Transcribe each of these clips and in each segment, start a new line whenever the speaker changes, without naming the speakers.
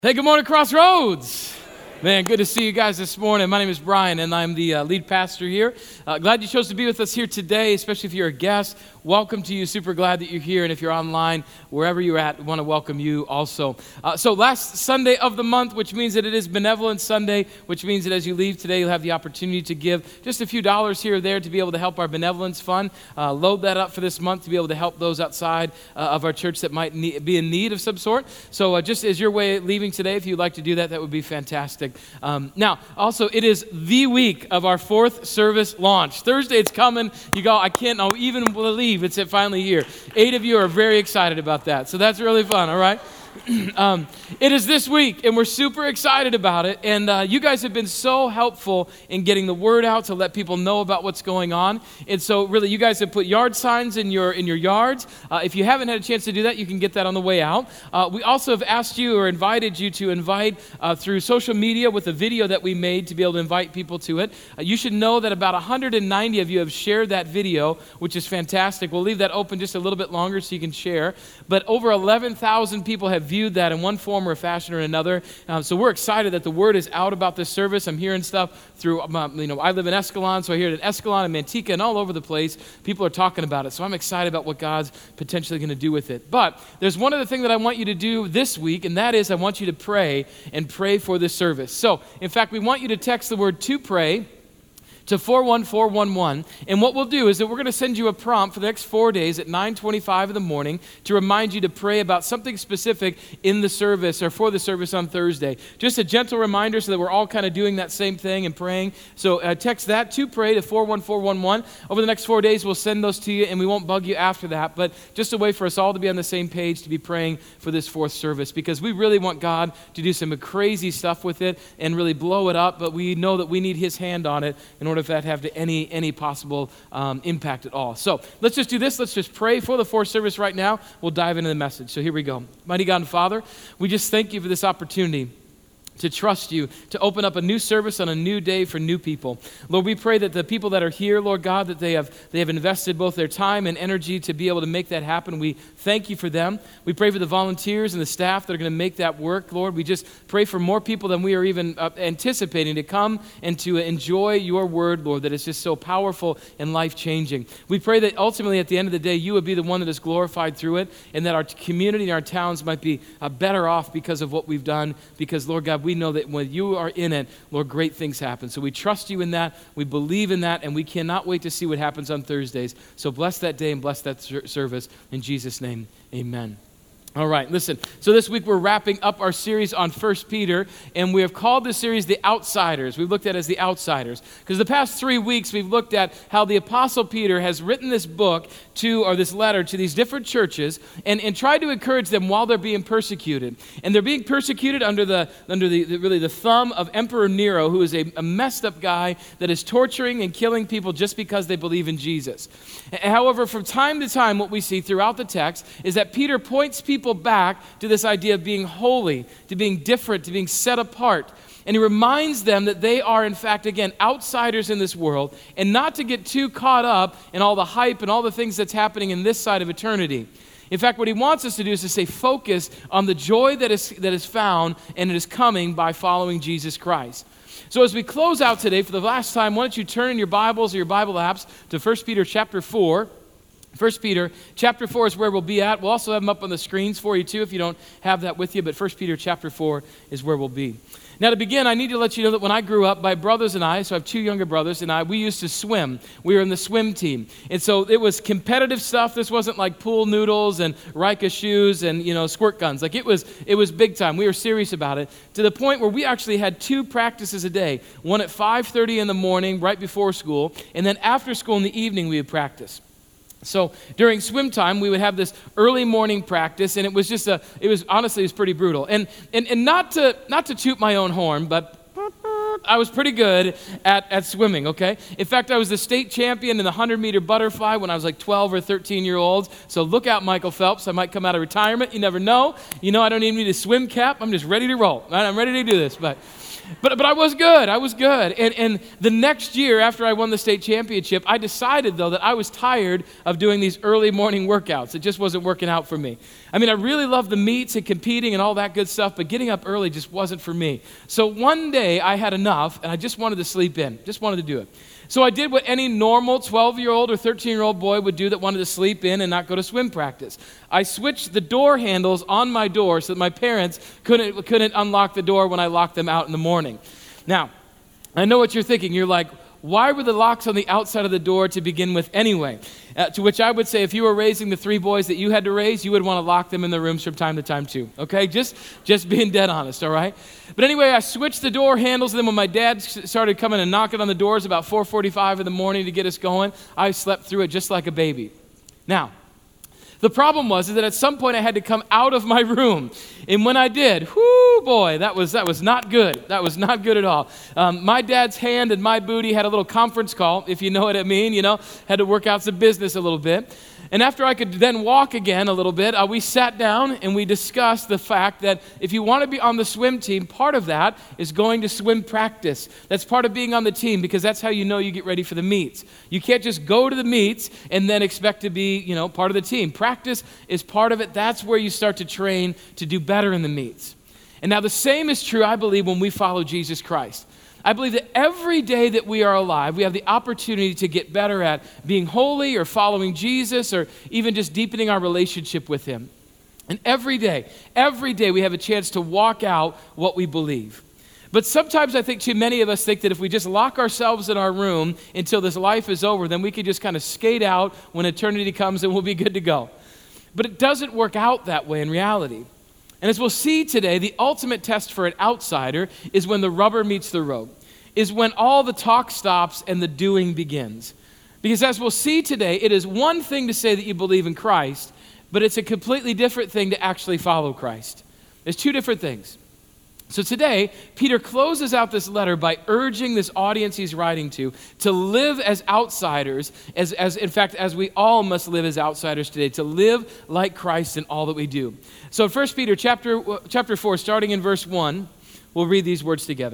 Hey, good morning, Crossroads. Man, good to see you guys this morning. My name is Brian, and I'm the lead pastor here. Glad you chose to be with us here today, especially if you're a guest. Welcome to you. Super glad that you're here. And if you're online, wherever you're at, we want to welcome you also. So last Sunday of the month, which means that it is Benevolence Sunday, which means that as you leave today, you'll have the opportunity to give just a few dollars here or there to be able to help our Benevolence Fund. Load that up for this month to be able to help those outside of our church that might be in need of some sort. So just as your way of leaving today, if you'd like to do that, that would be fantastic. Now, also, it is the week of our fourth service launch. Thursday, it's coming. You go, I can't even believe it's finally here. 8 of you are very excited about that. So that's really fun, all right? It is this week, and we're super excited about it. And you guys have been so helpful in getting the word out to let people know about what's going on. And so, really, you guys have put yard signs in your yards. If you haven't had a chance to do that, you can get that on the way out. We also have asked you or invited you to invite through social media with a video that we made to be able to invite people to it. You should know that about 190 of you have shared that video, which is fantastic. We'll leave that open just a little bit longer so you can share. But over 11,000 people have viewed that in one form or fashion or another. So we're excited that the word is out about this service. I'm hearing stuff through, I live in Escalon, so I hear it in Escalon and Manteca and all over the place. People are talking about it. So I'm excited about what God's potentially going to do with it. But there's one other thing that I want you to do this week, and that is I want you to pray and pray for this service. So, in fact, we want you to text the word "to pray" to 41411, and what we'll do is that we're going to send you a prompt for the next 4 days at 9:25 in the morning to remind you to pray about something specific in the service or for the service on Thursday. Just a gentle reminder so that we're all kind of doing that same thing and praying. So text that "to pray" to 41411. Over the next 4 days, we'll send those to you, and we won't bug you after that, but just a way for us all to be on the same page to be praying for this fourth service, because we really want God to do some crazy stuff with it and really blow it up, but we know that we need His hand on it in order for that to have any possible impact at all. So let's just do this. Let's just pray for the fourth service right now. We'll dive into the message. So here we go. Mighty God and Father, we just thank you for this opportunity to trust you, to open up a new service on a new day for new people. Lord, we pray that the people that are here, Lord God, that they have invested both their time and energy to be able to make that happen. We thank you for them. We pray for the volunteers and the staff that are going to make that work, Lord. We just pray for more people than we are even anticipating to come and to enjoy your word, Lord, that is just so powerful and life-changing. We pray that ultimately at the end of the day, you would be the one that is glorified through it, and that our community and our towns might be better off because of what we've done, because, Lord God, we know that when you are in it, Lord, great things happen. So we trust you in that, we believe in that, and we cannot wait to see what happens on Thursdays. So bless that day and bless that service. In Jesus' name, amen. All right, listen. So this week we're wrapping up our series on 1 Peter, and we have called this series The Outsiders. We've looked at it as The Outsiders, because the past 3 weeks we've looked at how the Apostle Peter has written this book this letter to these different churches and tried to encourage them while they're being persecuted. And they're being persecuted under the thumb of Emperor Nero, who is a messed up guy that is torturing and killing people just because they believe in Jesus. However, from time to time, what we see throughout the text is that Peter points people back to this idea of being holy, to being different, to being set apart. And he reminds them that they are, in fact, again, outsiders in this world, and not to get too caught up in all the hype and all the things that's happening in this side of eternity. In fact, what he wants us to do is to stay focused on the joy that is found and it is coming by following Jesus Christ. So as we close out today, for the last time, why don't you turn in your Bibles or your Bible apps to 1 Peter chapter 4. 1 Peter chapter 4 is where we'll be at. We'll also have them up on the screens for you too if you don't have that with you, but 1 Peter chapter 4 is where we'll be. Now to begin, I need to let you know that when I grew up, my brothers and I, so I have 2 younger brothers, and we used to swim. We were in the swim team. And so it was competitive stuff. This wasn't like pool noodles and Rika shoes and, squirt guns. Like it was big time. We were serious about it to the point where we actually had 2 practices a day. One at 5:30 in the morning right before school, and then after school in the evening we would practice. So during swim time, we would have this early morning practice, and it was honestly pretty brutal. And not to toot my own horn, but I was pretty good at swimming, okay? In fact, I was the state champion in the 100-meter butterfly when I was like 12 or 13-year-olds. So look out, Michael Phelps. I might come out of retirement. You never know. You know, I don't even need a swim cap. I'm just ready to roll. I'm ready to do this. But I was good. I was good. And the next year after I won the state championship, I decided, though, that I was tired of doing these early morning workouts. It just wasn't working out for me. I mean, I really loved the meets and competing and all that good stuff, but getting up early just wasn't for me. So one day I had enough, and I just wanted to sleep in. Just wanted to do it. So I did what any normal 12-year-old or 13-year-old boy would do that wanted to sleep in and not go to swim practice. I switched the door handles on my door so that my parents couldn't unlock the door when I locked them out in the morning. Now, I know what you're thinking. You're like, why were the locks on the outside of the door to begin with anyway? To which I would say, if you were raising the 3 boys that you had to raise, you would want to lock them in their rooms from time to time too, okay? Just being dead honest, all right? But anyway, I switched the door handles, and then when my dad started coming and knocking on the doors about 4:45 in the morning to get us going, I slept through it just like a baby. Now, the problem was that at some point I had to come out of my room. And when I did, whoo, boy, that was not good. That was not good at all. My dad's hand and my booty had a little conference call, if you know what I mean, had to work out some business a little bit. And after I could then walk again a little bit, we sat down and we discussed the fact that if you want to be on the swim team, part of that is going to swim practice. That's part of being on the team because that's how you know you get ready for the meets. You can't just go to the meets and then expect to be, part of the team. Practice is part of it. That's where you start to train to do better in the meets. And now the same is true, I believe, when we follow Jesus Christ. I believe that every day that we are alive, we have the opportunity to get better at being holy or following Jesus or even just deepening our relationship with him. And every day we have a chance to walk out what we believe. But sometimes I think too many of us think that if we just lock ourselves in our room until this life is over, then we can just kind of skate out when eternity comes and we'll be good to go. But it doesn't work out that way in reality. And as we'll see today, the ultimate test for an outsider is when the rubber meets the road, is when all the talk stops and the doing begins. Because as we'll see today, it is one thing to say that you believe in Christ, but it's a completely different thing to actually follow Christ. There's 2 different things. So today, Peter closes out this letter by urging this audience he's writing to live as outsiders, as we all must live as outsiders today, to live like Christ in all that we do. So 1 Peter chapter 4, starting in verse 1, we'll read these words together.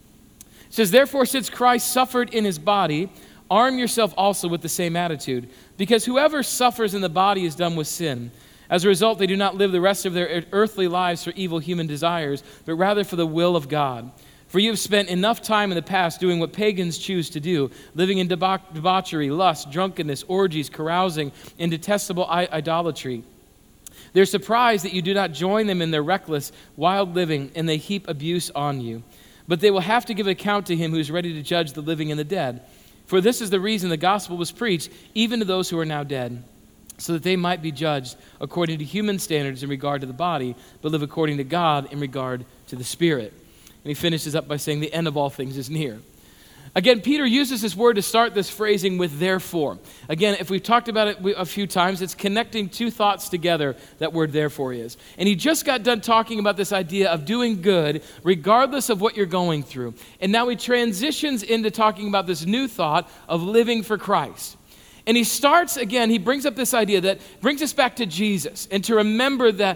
It says, "Therefore, since Christ suffered in his body, arm yourself also with the same attitude, because whoever suffers in the body is done with sin. As a result, they do not live the rest of their earthly lives for evil human desires, but rather for the will of God. For you have spent enough time in the past doing what pagans choose to do, living in debauchery, lust, drunkenness, orgies, carousing, and detestable idolatry. They're surprised that you do not join them in their reckless, wild living, and they heap abuse on you. But they will have to give account to him who is ready to judge the living and the dead. For this is the reason the gospel was preached, even to those who are now dead, so that they might be judged according to human standards in regard to the body, but live according to God in regard to the Spirit." And he finishes up by saying, "The end of all things is near." Again, Peter uses this word to start this phrasing with therefore. Again, if we've talked about it a few times, it's connecting 2 thoughts together, that word therefore is. And he just got done talking about this idea of doing good regardless of what you're going through. And now he transitions into talking about this new thought of living for Christ. And he starts again, he brings up this idea that brings us back to Jesus and to remember the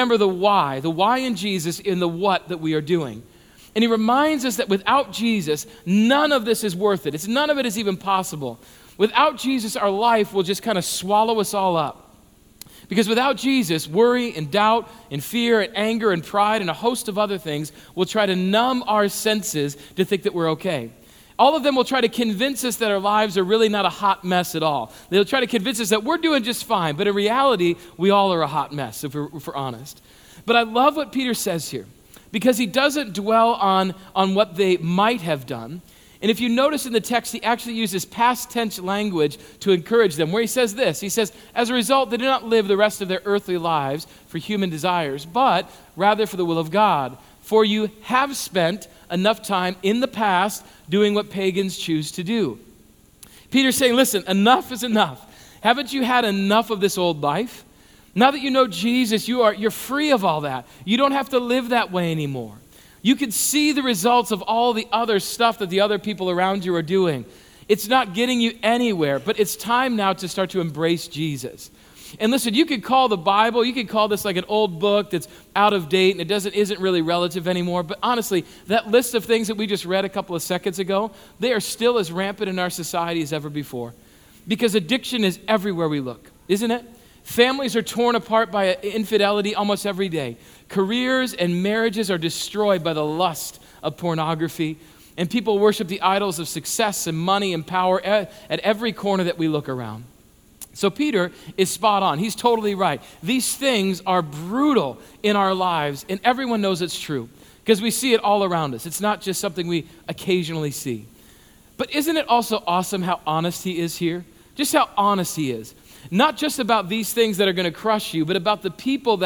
why in Jesus in the what that we are doing. And he reminds us that without Jesus, none of this is worth it. None of it is even possible. Without Jesus, our life will just kind of swallow us all up. Because without Jesus, worry and doubt and fear and anger and pride and a host of other things will try to numb our senses to think that we're okay. All of them will try to convince us that our lives are really not a hot mess at all. They'll try to convince us that we're doing just fine, but in reality, we all are a hot mess, if we're honest. But I love what Peter says here, because he doesn't dwell on what they might have done. And if you notice in the text, he actually uses past tense language to encourage them, where he says this. He says, as a result, they do not live the rest of their earthly lives for human desires, but rather for the will of God. For you have spent enough time in the past doing what pagans choose to do. Peter's saying, listen, enough is enough. Haven't you had enough of this old life? Now that you know Jesus, you're free of all that. You don't have to live that way anymore. You can see the results of all the other stuff that the other people around you are doing. It's not getting you anywhere, but it's time now to start to embrace Jesus. And listen, you could call the Bible, you could call this like an old book that's out of date and it isn't really relative anymore. But honestly, that list of things that we just read a couple of seconds ago, they are still as rampant in our society as ever before. Because addiction is everywhere we look, isn't it? Families are torn apart by infidelity almost every day. Careers and marriages are destroyed by the lust of pornography. And people worship the idols of success and money and power at every corner that we look around. So Peter is spot on. He's totally right. These things are brutal in our lives, and everyone knows it's true because we see it all around us. It's not just something we occasionally see. But isn't it also awesome how honest he is here? Just how honest he is. Not just about these things that are going to crush you, but about the people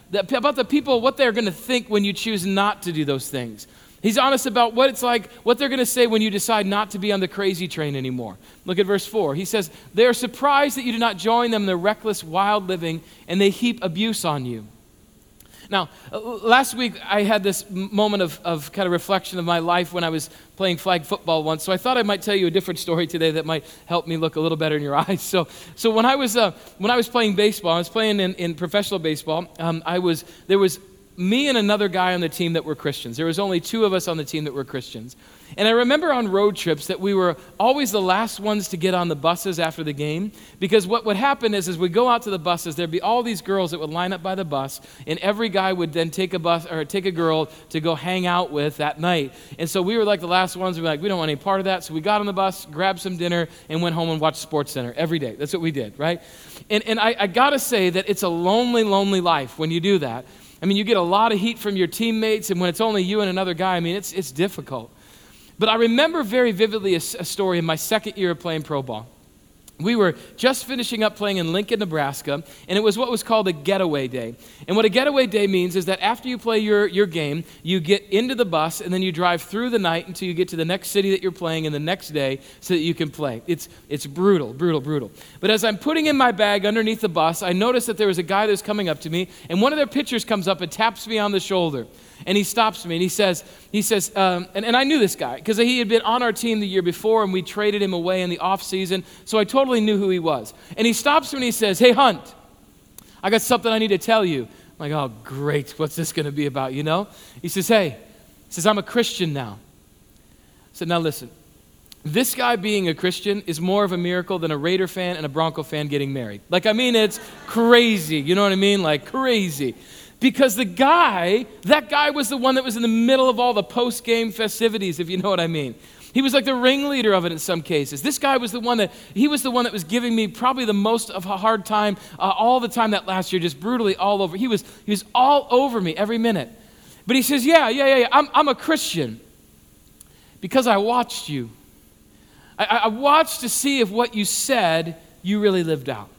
what they're going to think when you choose not to do those things. He's honest about what it's like, what they're going to say when you decide not to be on the crazy train anymore. Look at verse 4. He says, they are surprised that you do not join them in their reckless, wild living, and they heap abuse on you. Now, last week I had this moment of kind of reflection of my life when I was playing flag football once, so I thought I might tell you a different story today that might help me look a little better in your eyes. So when I was playing baseball, I was playing in professional baseball, there was me and another guy on the team that were Christians. There was only 2 of us on the team that were Christians. And I remember on road trips that we were always the last ones to get on the buses after the game, because what would happen is we go out to the buses, there'd be all these girls that would line up by the bus, and every guy would then take a girl to go hang out with that night. And so we were like the last ones. We were like, we don't want any part of that. So we got on the bus, grabbed some dinner, and went home and watched SportsCenter every day. That's what we did, right? And I got to say that it's a lonely, lonely life when you do that. I mean, you get a lot of heat from your teammates, and when it's only you and another guy, I mean, it's difficult. But I remember very vividly a story in my second year of playing pro ball. We were just finishing up playing in Lincoln, Nebraska, and it was what was called a getaway day. And what a getaway day means is that after you play your game, you get into the bus, and then you drive through the night until you get to the next city that you're playing in the next day so that you can play. It's brutal, brutal, brutal. But as I'm putting in my bag underneath the bus, I noticed that there was a guy that was coming up to me, and one of their pitchers comes up and taps me on the shoulder. And he stops me and he says, and I knew this guy because he had been on our team the year before and we traded him away in the off season, so I totally knew who he was. And he stops me and he says, "Hey, Hunt, I got something I need to tell you." I'm like, "Oh, great, what's this going to be about, you know?" He says, "I'm a Christian now." I said, "Now listen, this guy being a Christian is more of a miracle than a Raider fan and a Bronco fan getting married. Like, I mean, it's crazy, you know what I mean? Like, crazy. Because that guy was the one that was in the middle of all the post-game festivities, if you know what I mean. He was like the ringleader of it in some cases. This guy was the one that was giving me probably the most of a hard time all the time that last year, just brutally all over. He was all over me every minute. But he says, yeah, I'm a Christian because I watched you. I watched to see if what you said you really lived out.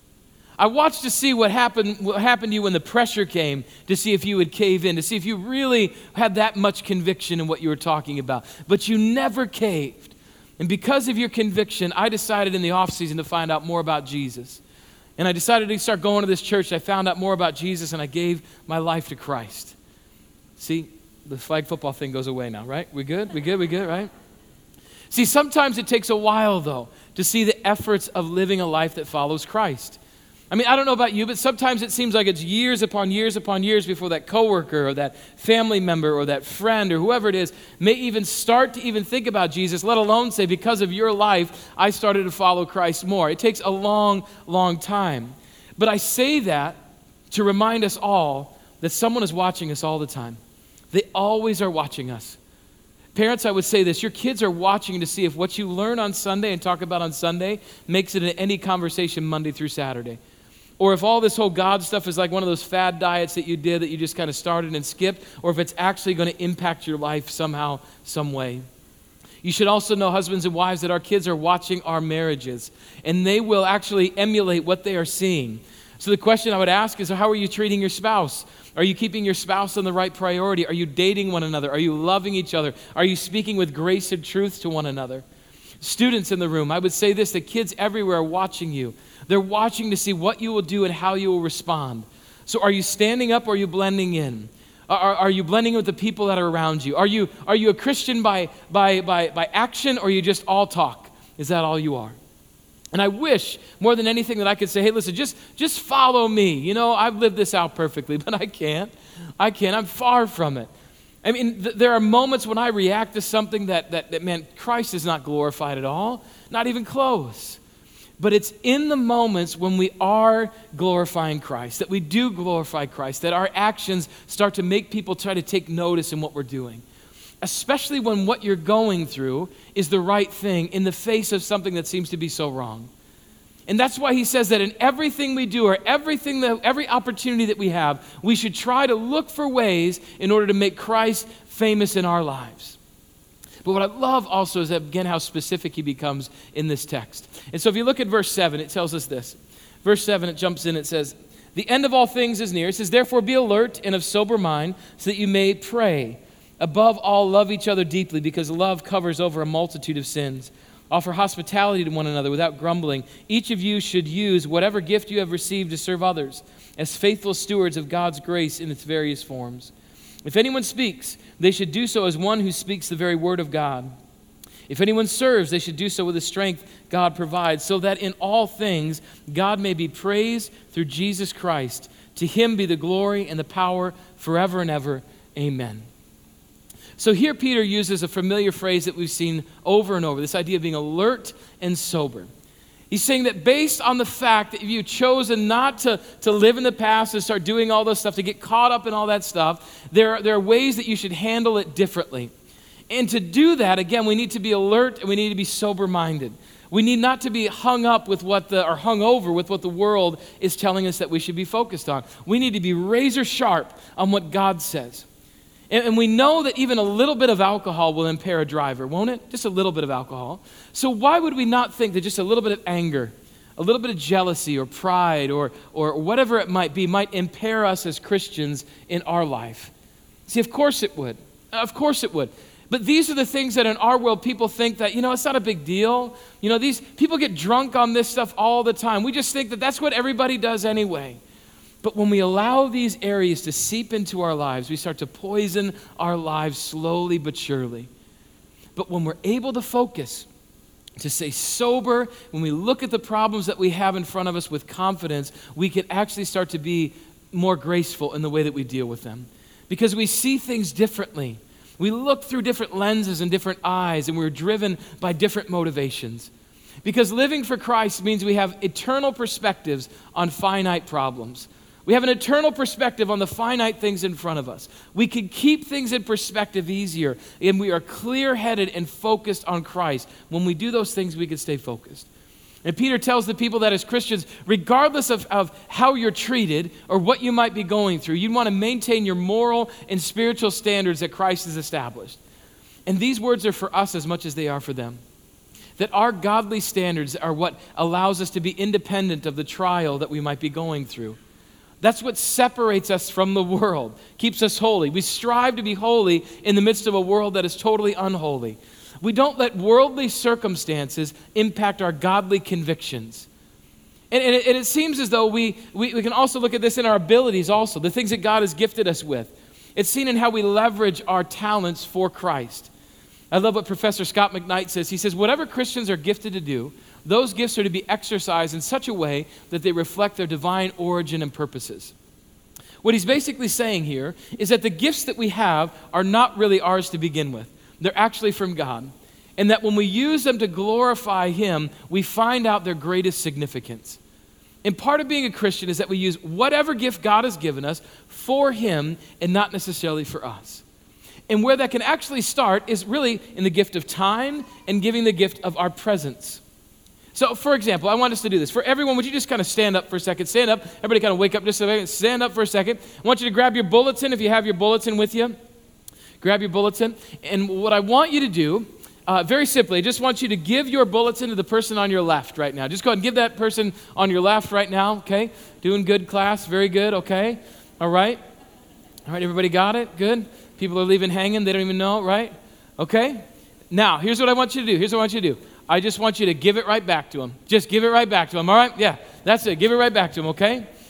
I watched to see what happened to you when the pressure came, to see if you would cave in, to see if you really had that much conviction in what you were talking about. But you never caved. And because of your conviction, I decided in the off season to find out more about Jesus. And I decided to start going to this church. I found out more about Jesus, and I gave my life to Christ. See, the flag football thing goes away now, right? We good, right? See, sometimes it takes a while, though, to see the efforts of living a life that follows Christ. I mean, I don't know about you, but sometimes it seems like it's years upon years upon years before that coworker or that family member or that friend or whoever it is may even start to even think about Jesus, let alone say, because of your life, I started to follow Christ more. It takes a long, long time. But I say that to remind us all that someone is watching us all the time. They always are watching us. Parents, I would say this: your kids are watching to see if what you learn on Sunday and talk about on Sunday makes it in any conversation Monday through Saturday. Or if all this whole God stuff is like one of those fad diets that you did that you just kind of started and skipped, or if it's actually going to impact your life somehow, some way. You should also know, husbands and wives, that our kids are watching our marriages, and they will actually emulate what they are seeing. So the question I would ask is, how are you treating your spouse? Are you keeping your spouse on the right priority? Are you dating one another? Are you loving each other? Are you speaking with grace and truth to one another? Students in the room, I would say this: the kids everywhere are watching you. They're watching to see what you will do and how you will respond. So are you standing up or are you blending in? Are you blending with the people that are around you? Are you a Christian by action, or are you just all talk? Is that all you are? And I wish more than anything that I could say, hey, listen, just follow me. You know, I've lived this out perfectly, but I can't. I'm far from it. I mean, there are moments when I react to something that man, Christ is not glorified at all, not even close. But it's in the moments when we are glorifying Christ, that we do glorify Christ, that our actions start to make people try to take notice in what we're doing. Especially when what you're going through is the right thing in the face of something that seems to be so wrong. And that's why he says that in everything we do, or every opportunity that we have, we should try to look for ways in order to make Christ famous in our lives. But what I love also is, again, how specific he becomes in this text. And so if you look at verse 7, it tells us this. Verse 7, it jumps in, it says, the end of all things is near. It says, therefore be alert and of sober mind, so that you may pray. Above all, love each other deeply, because love covers over a multitude of sins. Offer hospitality to one another without grumbling. Each of you should use whatever gift you have received to serve others, as faithful stewards of God's grace in its various forms. If anyone speaks, they should do so as one who speaks the very word of God. If anyone serves, they should do so with the strength God provides, so that in all things God may be praised through Jesus Christ. To him be the glory and the power forever and ever. Amen. So here Peter uses a familiar phrase that we've seen over and over, this idea of being alert and sober. He's saying that based on the fact that you've chosen not to live in the past and start doing all this stuff, to get caught up in all that stuff, there are ways that you should handle it differently. And to do that, again, we need to be alert and we need to be sober-minded. We need not to be hung over with what the world is telling us that we should be focused on. We need to be razor sharp on what God says. And we know that even a little bit of alcohol will impair a driver, won't it? Just a little bit of alcohol. So why would we not think that just a little bit of anger, a little bit of jealousy or pride or whatever it might be might impair us as Christians in our life? See, of course it would. Of course it would. But these are the things that in our world people think that, it's not a big deal. These people get drunk on this stuff all the time. We just think that that's what everybody does anyway. But when we allow these areas to seep into our lives, we start to poison our lives slowly but surely. But when we're able to focus, to stay sober, when we look at the problems that we have in front of us with confidence, we can actually start to be more graceful in the way that we deal with them. Because we see things differently. We look through different lenses and different eyes, and we're driven by different motivations. Because living for Christ means we have eternal perspectives on finite problems. We have an eternal perspective on the finite things in front of us. We can keep things in perspective easier, and we are clear-headed and focused on Christ. When we do those things, we can stay focused. And Peter tells the people that as Christians, regardless of how you're treated or what you might be going through, you want to maintain your moral and spiritual standards that Christ has established. And these words are for us as much as they are for them. That our godly standards are what allows us to be independent of the trial that we might be going through. That's what separates us from the world, keeps us holy. We strive to be holy in the midst of a world that is totally unholy. We don't let worldly circumstances impact our godly convictions. And it seems as though we can also look at this in our abilities also, the things that God has gifted us with. It's seen in how we leverage our talents for Christ. I love what Professor Scott McKnight says. He says, whatever Christians are gifted to do, those gifts are to be exercised in such a way that they reflect their divine origin and purposes. What he's basically saying here is that the gifts that we have are not really ours to begin with. They're actually from God. And that when we use them to glorify Him, we find out their greatest significance. And part of being a Christian is that we use whatever gift God has given us for Him and not necessarily for us. And where that can actually start is really in the gift of time and giving the gift of our presence. So, for example, I want us to do this. For everyone, would you just kind of stand up for a second? Stand up. Everybody kind of wake up just a second. Stand up for a second. I want you to grab your bulletin if you have your bulletin with you. Grab your bulletin. And what I want you to do, very simply, I just want you to give your bulletin to the person on your left right now. Just go ahead and give that person on your left right now, okay? Doing good, class. Very good, okay? All right. All right, everybody got it? Good. People are leaving hanging. They don't even know, right? Okay. Now, here's what I want you to do. I just want you to give it right back to them. Just give it right back to them, all right? Yeah, that's it. Give it right back to them, okay?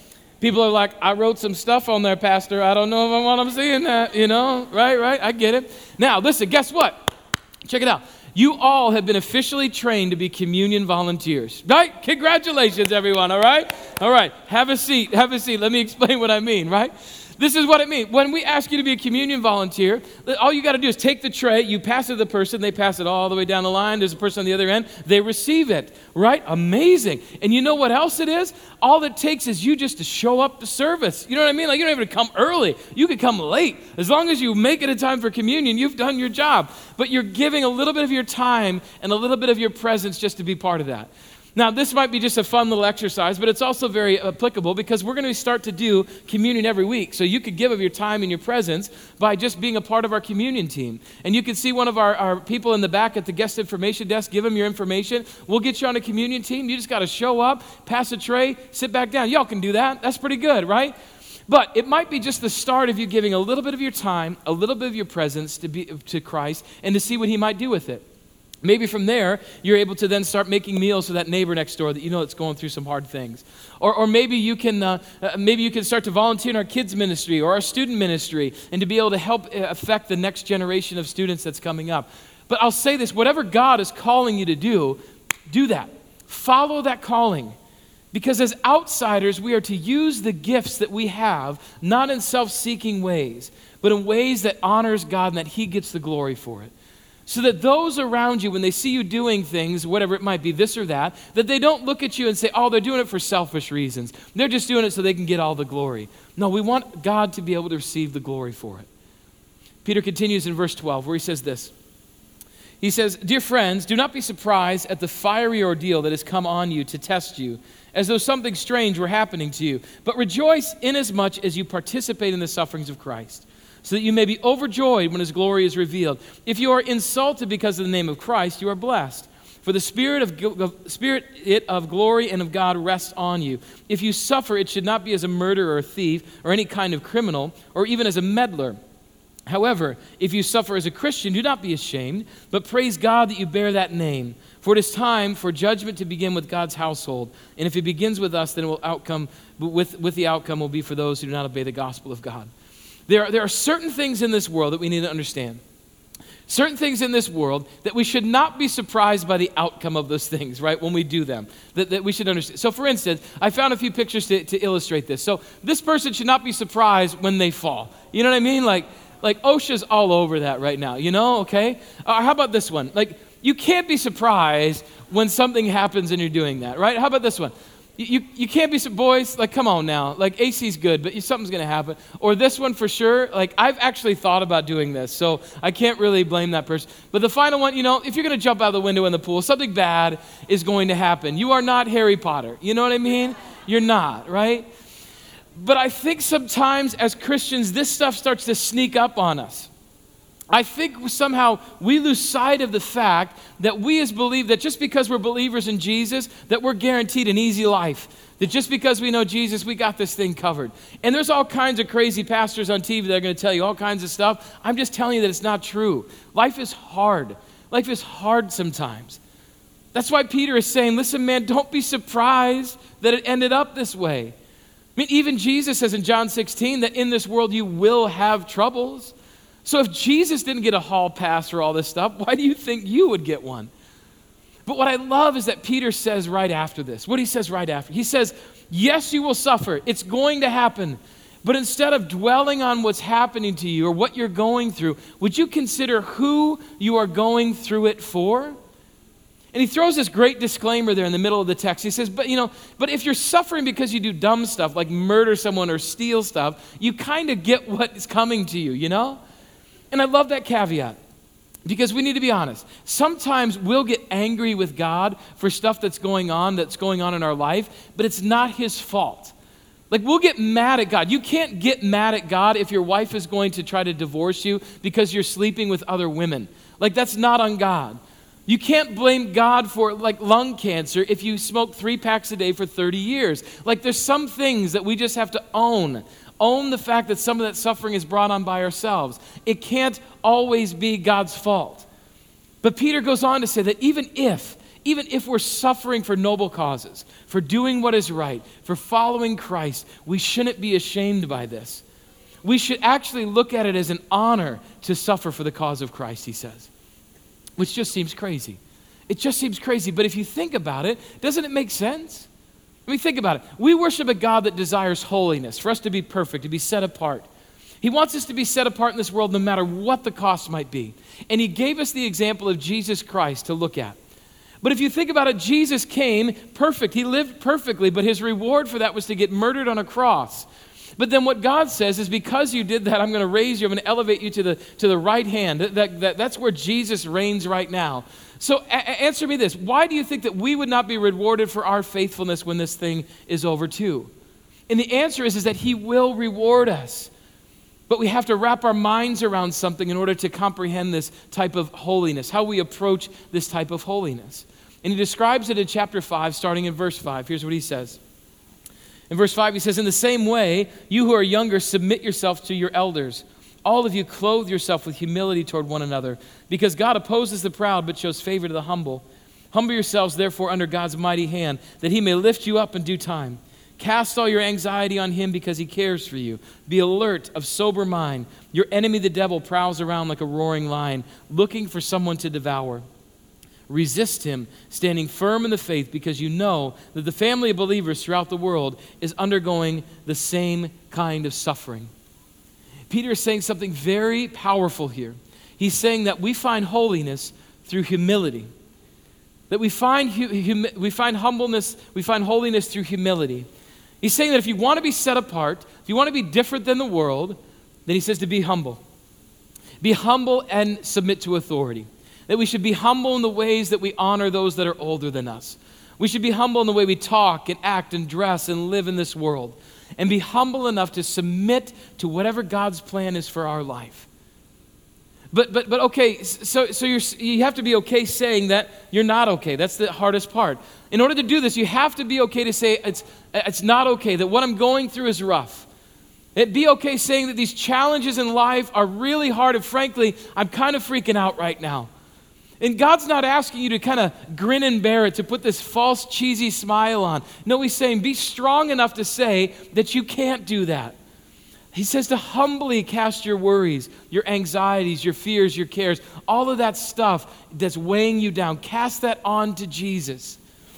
People are like, I wrote some stuff on there, Pastor. I don't know if I want them seeing that, right? I get it. Now, listen, guess what? Check it out. You all have been officially trained to be communion volunteers, right? Congratulations, everyone, all right? All right, have a seat. Let me explain what I mean, right? This is what it means. When we ask you to be a communion volunteer, all you got to do is take the tray, you pass it to the person, they pass it all the way down the line, there's a person on the other end, they receive it, right? Amazing. And you know what else it is? All it takes is you just to show up to service. You know what I mean? Like, you don't have to come early. You could come late. As long as you make it a time for communion, you've done your job. But you're giving a little bit of your time and a little bit of your presence just to be part of that. Now, this might be just a fun little exercise, but it's also very applicable because we're going to start to do communion every week. So you could give of your time and your presence by just being a part of our communion team. And you can see one of our people in the back at the guest information desk, give them your information. We'll get you on a communion team. You just got to show up, pass a tray, sit back down. Y'all can do that. That's pretty good, right? But it might be just the start of you giving a little bit of your time, a little bit of your presence to Christ, and to see what he might do with it. Maybe from there, you're able to then start making meals for that neighbor next door that you know that's going through some hard things. Or maybe you can start to volunteer in our kids ministry or our student ministry and to be able to help affect the next generation of students that's coming up. But I'll say this, whatever God is calling you to do that. Follow that calling. Because as outsiders, we are to use the gifts that we have, not in self-seeking ways, but in ways that honors God and that he gets the glory for it. So that those around you, when they see you doing things, whatever it might be, this or that they don't look at you and say, oh, they're doing it for selfish reasons. They're just doing it so they can get all the glory. No, we want God to be able to receive the glory for it. Peter continues in verse 12 where he says this. He says, dear friends, do not be surprised at the fiery ordeal that has come on you to test you, as though something strange were happening to you. But rejoice inasmuch as you participate in the sufferings of Christ, so that you may be overjoyed when his glory is revealed. If you are insulted because of the name of Christ, you are blessed. For the spirit of glory and of God rests on you. If you suffer, it should not be as a murderer or a thief or any kind of criminal or even as a meddler. However, if you suffer as a Christian, do not be ashamed, but praise God that you bear that name. For it is time for judgment to begin with God's household. And if it begins with us, then the outcome will be for those who do not obey the gospel of God. There are certain things in this world that we need to understand. Certain things in this world that we should not be surprised by the outcome of those things, right, when we do them, that we should understand. So for instance, I found a few pictures to illustrate this. So this person should not be surprised when they fall. You know what I mean? Like OSHA's all over that right now, okay? How about this one? Like, you can't be surprised when something happens and you're doing that, right? How about this one? You can't be, boys, like, come on now. Like, AC's good, but something's going to happen. Or this one for sure, like, I've actually thought about doing this, so I can't really blame that person. But the final one, if you're going to jump out the window in the pool, something bad is going to happen. You are not Harry Potter. You know what I mean? You're not, right? But I think sometimes as Christians, this stuff starts to sneak up on us. I think somehow we lose sight of the fact that we believe that just because we're believers in Jesus, that we're guaranteed an easy life. That just because we know Jesus, we got this thing covered. And there's all kinds of crazy pastors on TV that are going to tell you all kinds of stuff. I'm just telling you that it's not true. Life is hard. Life is hard sometimes. That's why Peter is saying, listen, man, don't be surprised that it ended up this way. I mean, even Jesus says in John 16 that in this world you will have troubles. So if Jesus didn't get a hall pass for all this stuff, why do you think you would get one? But what I love is that Peter says right after this. What he says right after. He says, yes, you will suffer. It's going to happen. But instead of dwelling on what's happening to you or what you're going through, would you consider who you are going through it for? And he throws this great disclaimer there in the middle of the text. He says, but if you're suffering because you do dumb stuff like murder someone or steal stuff, you kind of get what's coming to you, And I love that caveat because we need to be honest. Sometimes we'll get angry with God for stuff that's going on in our life, but it's not his fault. Like, we'll get mad at God. You can't get mad at God if your wife is going to try to divorce you because you're sleeping with other women. Like, that's not on God. You can't blame God for, like, lung cancer if you smoke 3 packs a day for 30 years. Like, there's some things that we just have to own. Own the fact that some of that suffering is brought on by ourselves. It can't always be God's fault. But Peter goes on to say that even if even if we're suffering for noble causes, for doing what is right, for following Christ, we shouldn't be ashamed by this. We should actually look at it as an honor to suffer for the cause of Christ, he says, which just seems crazy. It just seems crazy, but if you think about it, doesn't it make sense? I mean, think about it. We worship a God that desires holiness, for us to be perfect, to be set apart. He wants us to be set apart in this world no matter what the cost might be. And he gave us the example of Jesus Christ to look at. But if you think about it, Jesus came perfect. He lived perfectly, but his reward for that was to get murdered on a cross. But then what God says is, because you did that, I'm going to raise you, I'm going to elevate you to the right hand. That's where Jesus reigns right now. So answer me this. Why do you think that we would not be rewarded for our faithfulness when this thing is over too? And the answer is that he will reward us. But we have to wrap our minds around something in order to comprehend this type of holiness, how we approach this type of holiness. And he describes it in chapter 5, starting in verse 5. Here's what he says. In verse 5, he says, "In the same way, you who are younger, submit yourself to your elders. All of you clothe yourself with humility toward one another, because God opposes the proud but shows favor to the humble. Humble yourselves, therefore, under God's mighty hand, that he may lift you up in due time. Cast all your anxiety on him because he cares for you. Be alert, of sober mind. Your enemy, the devil, prowls around like a roaring lion, looking for someone to devour. Resist him, standing firm in the faith, because you know that the family of believers throughout the world is undergoing the same kind of suffering." Peter is saying something very powerful here. He's saying that we find holiness through humility. That we find humbleness, we find holiness through humility. He's saying that if you want to be set apart, if you want to be different than the world, then he says to be humble. Be humble and submit to authority. That we should be humble in the ways that we honor those that are older than us. We should be humble in the way we talk and act and dress and live in this world. And be humble enough to submit to whatever God's plan is for our life. But okay, so you have to be okay saying that you're not okay. That's the hardest part. In order to do this, you have to be okay to say it's not okay, that what I'm going through is rough. It'd be okay saying that these challenges in life are really hard, and frankly, I'm kind of freaking out right now. And God's not asking you to kind of grin and bear it, to put this false, cheesy smile on. No, he's saying be strong enough to say that you can't do that. He says to humbly cast your worries, your anxieties, your fears, your cares, all of that stuff that's weighing you down. Cast that on to Jesus.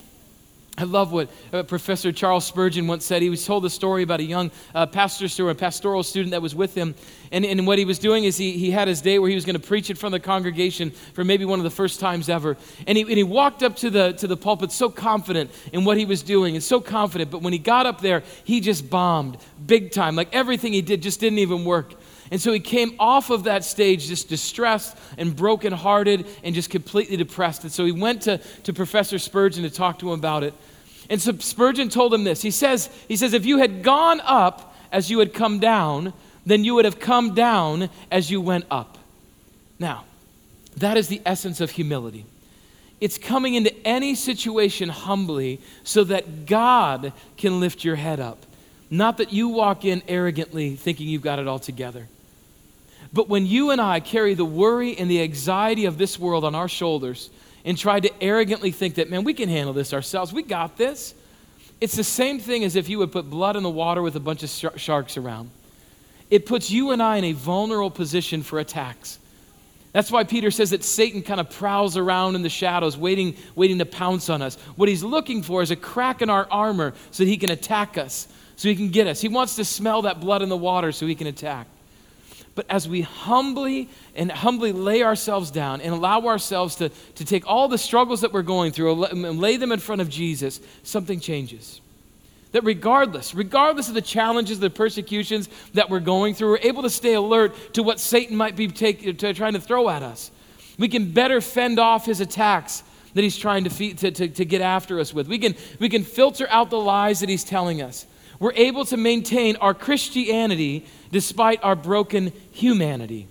I love what Professor Charles Spurgeon once said. He was told a story about a young pastoral student that was with him. And what he was doing is he had his day where he was going to preach in front of the congregation for maybe one of the first times ever. And he walked up to the pulpit so confident in what he was doing and so confident. But when he got up there, he just bombed big time. Like everything he did just didn't even work. And so he came off of that stage just distressed and brokenhearted and just completely depressed. And so he went to Professor Spurgeon to talk to him about it. And so Spurgeon told him this. He says, if you had gone up as you had come down, then you would have come down as you went up. Now, that is the essence of humility. It's coming into any situation humbly so that God can lift your head up. Not that you walk in arrogantly thinking you've got it all together. But when you and I carry the worry and the anxiety of this world on our shoulders and try to arrogantly think that, man, we can handle this ourselves, we got this. It's the same thing as if you would put blood in the water with a bunch of sharks around. It puts you and I in a vulnerable position for attacks. That's why Peter says that Satan kind of prowls around in the shadows, waiting to pounce on us. What he's looking for is a crack in our armor so that he can attack us, so he can get us. He wants to smell that blood in the water so he can attack. But as we humbly lay ourselves down and allow ourselves to take all the struggles that we're going through and lay them in front of Jesus, something changes. That regardless of the challenges, the persecutions that we're going through, we're able to stay alert to what Satan might be trying to throw at us. We can better fend off his attacks that he's trying to get after us with. We can filter out the lies that he's telling us. We're able to maintain our Christianity despite our broken humanity.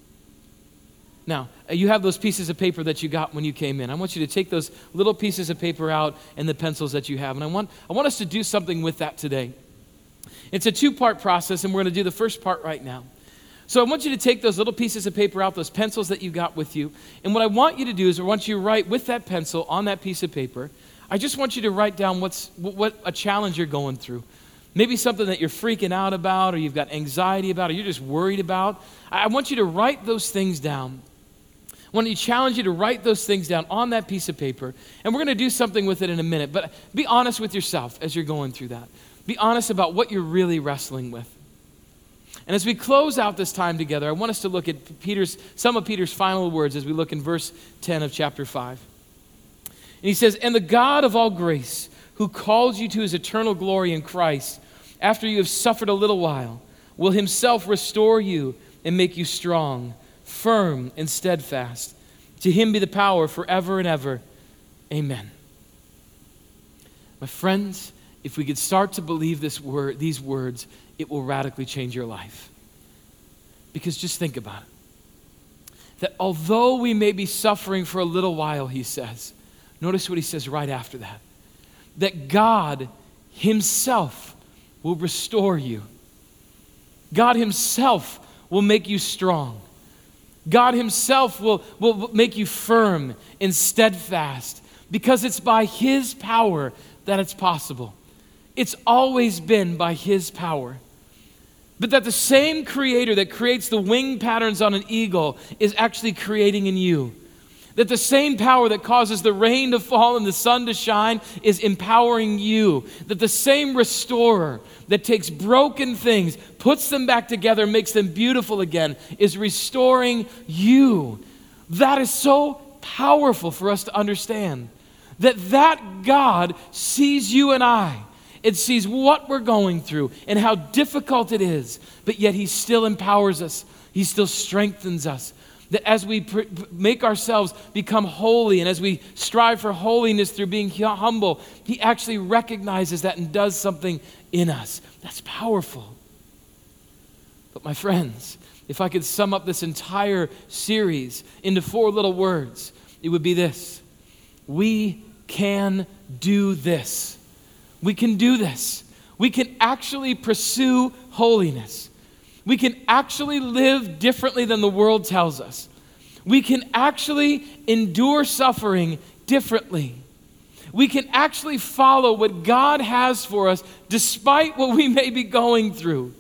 Now, you have those pieces of paper that you got when you came in. I want you to take those little pieces of paper out and the pencils that you have. And I want us to do something with that today. It's a two-part process, and we're going to do the first part right now. So I want you to take those little pieces of paper out, those pencils that you got with you, and what I want you to do is I want you to write with that pencil on that piece of paper, I just want you to write down what a challenge you're going through. Maybe something that you're freaking out about, or you've got anxiety about, or you're just worried about. I want you to write those things down. I want to challenge you to write those things down on that piece of paper, and we're going to do something with it in a minute, but be honest with yourself as you're going through that. Be honest about what you're really wrestling with. And as we close out this time together, I want us to look at some of Peter's final words as we look in verse 10 of chapter 5. And he says, "And the God of all grace, who calls you to his eternal glory in Christ, after you have suffered a little while, will himself restore you and make you strong, firm, and steadfast. To him be the power forever and ever. Amen." My friends, if we could start to believe these words, it will radically change your life. Because just think about it. That although we may be suffering for a little while, he says, notice what he says right after that. That God himself will restore you. God himself will make you strong. God himself will make you firm and steadfast, because it's by his power that it's possible. It's always been by his power. But that the same creator that creates the wing patterns on an eagle is actually creating in you. That the same power that causes the rain to fall and the sun to shine is empowering you. That the same restorer that takes broken things, puts them back together, makes them beautiful again, is restoring you. That is so powerful for us to understand. That God sees you and I. It sees what we're going through and how difficult it is, but yet he still empowers us. He still strengthens us. That as we make ourselves become holy and as we strive for holiness through being humble, he actually recognizes that and does something in us. That's powerful. But my friends, if I could sum up this entire series into 4 little words, it would be this: we can do this. We can do this. We can actually pursue holiness. We can actually live differently than the world tells us. We can actually endure suffering differently. We can actually follow what God has for us despite what we may be going through.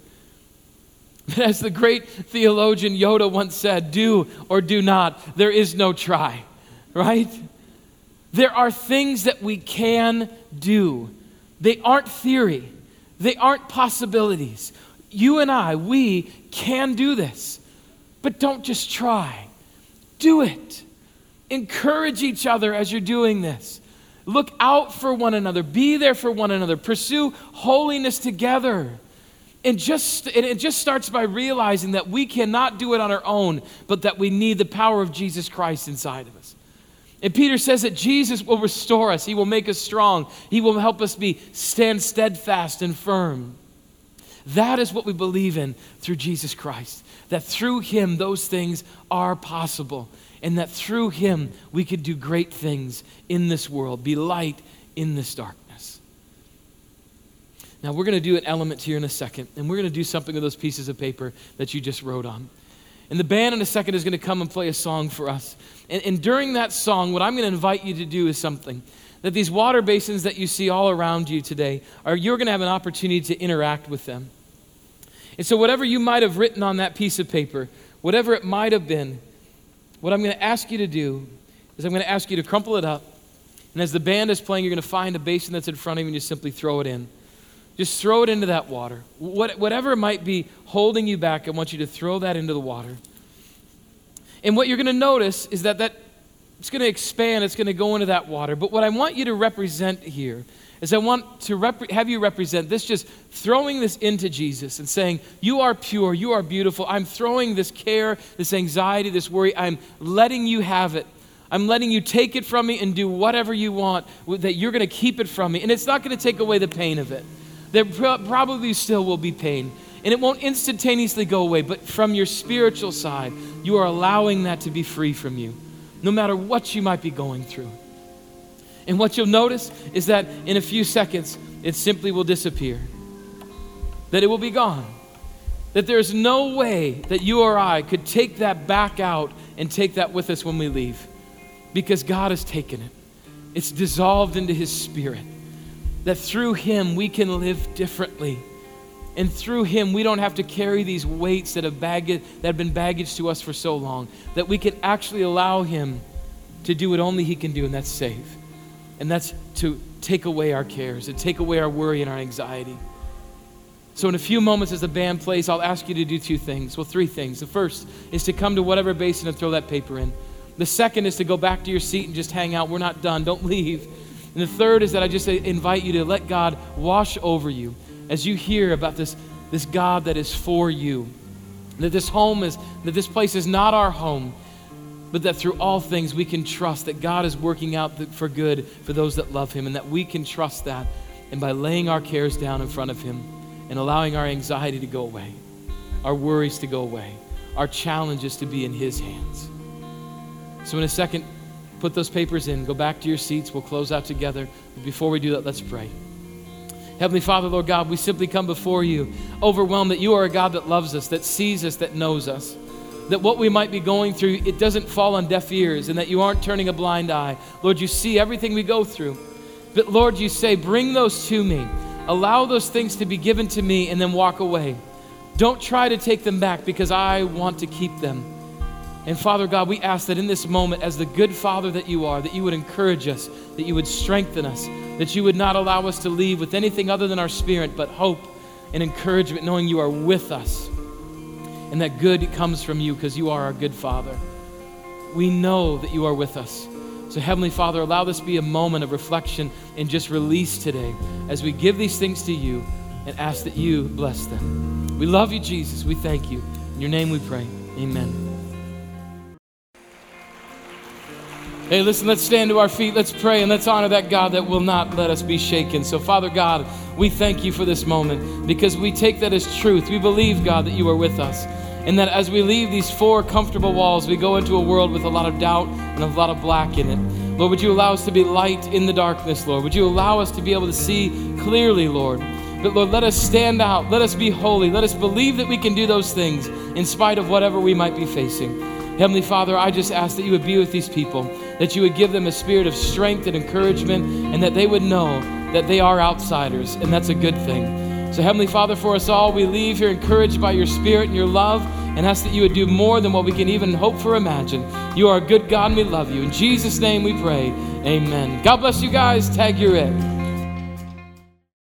As the great theologian Yoda once said, do or do not, there is no try, right? There are things that we can do. They aren't theory. They aren't possibilities. You and I, we can do this. But don't just try. Do it. Encourage each other as you're doing this. Look out for one another. Be there for one another. Pursue holiness together. And it just starts by realizing that we cannot do it on our own, but that we need the power of Jesus Christ inside of us. And Peter says that Jesus will restore us. He will make us strong. He will help us stand steadfast and firm. That is what we believe in through Jesus Christ. That through him, those things are possible. And that through him, we could do great things in this world, be light in this darkness. Now, we're going to do an element here in a second, and we're going to do something with those pieces of paper that you just wrote on. And the band in a second is going to come and play a song for us. And during that song, what I'm going to invite you to do is something. That these water basins that you see all around you today, you're going to have an opportunity to interact with them. And so whatever you might have written on that piece of paper, whatever it might have been, what I'm going to ask you to do is I'm going to ask you to crumple it up. And as the band is playing, you're going to find a basin that's in front of you and you simply throw it in. Just throw it into that water. Whatever might be holding you back, I want you to throw that into the water. And what you're going to notice is that it's going to expand, it's going to go into that water. But what I want you to represent here is I want to have you represent this, just throwing this into Jesus and saying, you are pure, you are beautiful. I'm throwing this care, this anxiety, this worry, I'm letting you have it. I'm letting you take it from me and do whatever you want, that you're going to keep it from me. And it's not going to take away the pain of it. There probably still will be pain. And it won't instantaneously go away, but from your spiritual side, you are allowing that to be free from you, no matter what you might be going through. And what you'll notice is that in a few seconds, it simply will disappear. That it will be gone. that there's no way that you or I could take that back out and take that with us when we leave, because God has taken it. It's dissolved into his Spirit, that through him we can live differently. And through him, we don't have to carry these weights that have been baggage to us for so long, that we can actually allow him to do what only he can do, and that's save. And that's to take away our cares, and take away our worry and our anxiety. So in a few moments as the band plays, I'll ask you to do three things. The first is to come to whatever basin and throw that paper in. The second is to go back to your seat and just hang out. We're not done. Don't leave. And the third is that I just invite you to let God wash over you as you hear about this God that is for you. That this place is not our home, but that through all things we can trust that God is working out for good for those that love him, and that we can trust that. And by laying our cares down in front of him and allowing our anxiety to go away, our worries to go away, our challenges to be in his hands. So in a second, put those papers in, go back to your seats, we'll close out together. But before we do that, let's pray. Heavenly Father, Lord God, we simply come before you, overwhelmed that you are a God that loves us, that sees us, that knows us, that what we might be going through, it doesn't fall on deaf ears, and that you aren't turning a blind eye. Lord, you see everything we go through. But Lord, you say, bring those to me. Allow those things to be given to me and then walk away. Don't try to take them back, because I want to keep them. And Father God, we ask that in this moment, as the good Father that you are, that you would encourage us, that you would strengthen us, that you would not allow us to leave with anything other than our spirit, but hope and encouragement, knowing you are with us. And that good comes from you, because you are our good Father. We know that you are with us. So Heavenly Father, allow this to be a moment of reflection and just release today as we give these things to you and ask that you bless them. We love you, Jesus. We thank you. In your name we pray. Amen. Hey, listen, let's stand to our feet. Let's pray, and let's honor that God that will not let us be shaken. So, Father God, we thank you for this moment, because we take that as truth. We believe, God, that you are with us, and that as we leave these four comfortable walls, we go into a world with a lot of doubt and a lot of black in it. Lord, would you allow us to be light in the darkness, Lord? Would you allow us to be able to see clearly, Lord? But Lord, let us stand out. Let us be holy. Let us believe that we can do those things in spite of whatever we might be facing. Heavenly Father, I just ask that you would be with these people, that you would give them a spirit of strength and encouragement, and that they would know that they are outsiders, and that's a good thing. So Heavenly Father, for us all, we leave here encouraged by your Spirit and your love, and ask that you would do more than what we can even hope for or imagine. You are a good God, and we love you. In Jesus' name we pray, amen. God bless you guys. Tag, you're it.